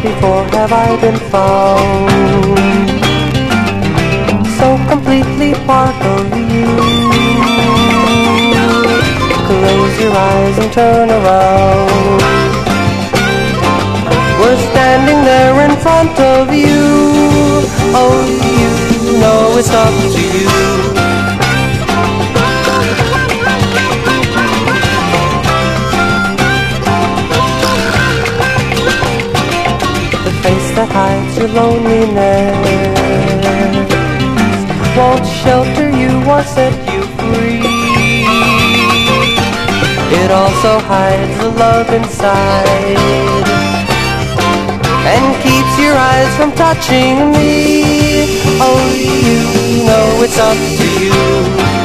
before have I been found, so completely part of you. Close your eyes and turn around. We're standing there in front of you. Oh, you know it's up to you. That hides your loneliness won't shelter you or set you free. It also hides the love inside and keeps your eyes from touching me. Oh, you know it's up to you.